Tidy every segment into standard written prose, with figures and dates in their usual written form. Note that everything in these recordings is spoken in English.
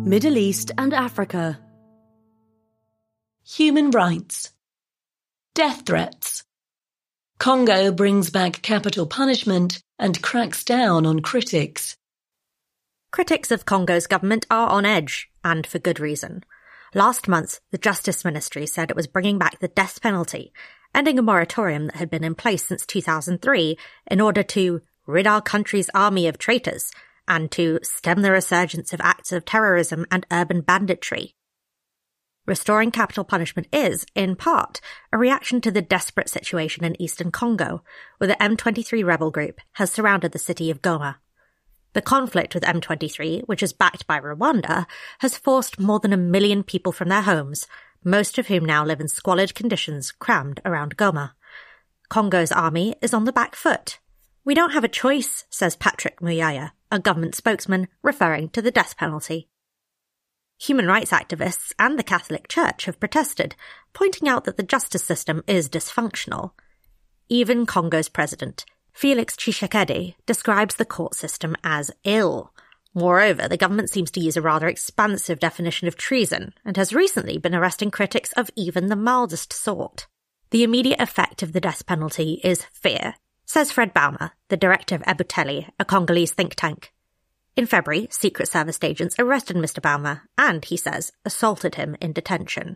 Middle East and Africa. Human rights. Death threats. Congo brings back capital punishment and cracks down on critics. Critics of Congo's government are on edge, and for good reason. Last month, the Justice Ministry said it was bringing back the death penalty, ending a moratorium that had been in place since 2003 in order to rid our country's army of traitors and to stem the resurgence of acts of terrorism and urban banditry. Restoring capital punishment is, in part, a reaction to the desperate situation in eastern Congo, where the M23 rebel group has surrounded the city of Goma. The conflict with M23, which is backed by Rwanda, has forced more than 1 million people from their homes, most of whom now live in squalid conditions crammed around Goma. Congo's army is on the back foot. "We don't have a choice," says Patrick Muyaya, a government spokesman referring to the death penalty. Human rights activists and the Catholic Church have protested, pointing out that the justice system is dysfunctional. Even Congo's president, Felix Tshisekedi, describes the court system as ill. Moreover, the government seems to use a rather expansive definition of treason and has recently been arresting critics of even the mildest sort. The immediate effect of the death penalty is fear, says Fred Baumer, the director of Ebuteli, a Congolese think tank. In February, Secret Service agents arrested Mr. Baumer and, he says, assaulted him in detention.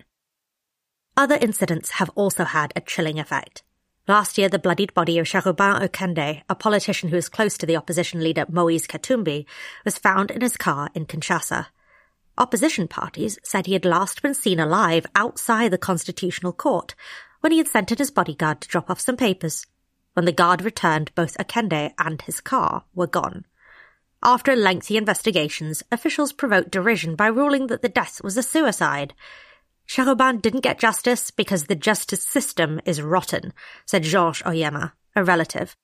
Other incidents have also had a chilling effect. Last year, the bloodied body of Cherubin Okende, a politician who is close to the opposition leader Moise Katumbi, was found in his car in Kinshasa. Opposition parties said he had last been seen alive outside the Constitutional Court when he had sent in his bodyguard to drop off some papers. When the guard returned, both Okende and his car were gone. After lengthy investigations, officials provoked derision by ruling that the death was a suicide. Cherubin didn't get justice because the justice system is rotten, said Georges Oyema, a relative.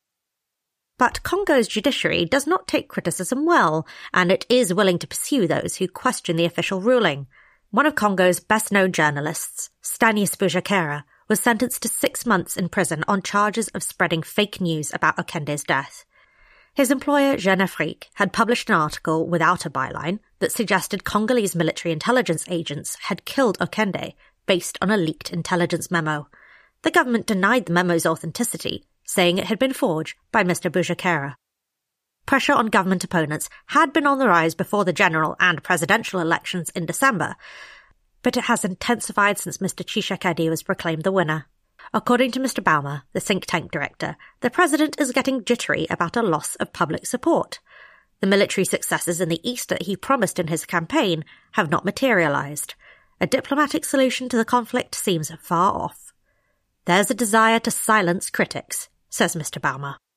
But Congo's judiciary does not take criticism well, and it is willing to pursue those who question the official ruling. One of Congo's best-known journalists, Stanis Bujakera, was sentenced to 6 months in prison on charges of spreading fake news about Okende's death. His employer, Jeune Afrique, had published an article without a byline that suggested Congolese military intelligence agents had killed Okende based on a leaked intelligence memo. The government denied the memo's authenticity, saying it had been forged by Mr. Bujakera. Pressure on government opponents had been on the rise before the general and presidential elections in December, but it has intensified since Mr. Tshisekedi was proclaimed the winner. According to Mr. Baumer, the think tank director, the president is getting jittery about a loss of public support. The military successes in the east that he promised in his campaign have not materialized. A diplomatic solution to the conflict seems far off. There's a desire to silence critics, says Mr. Baumer.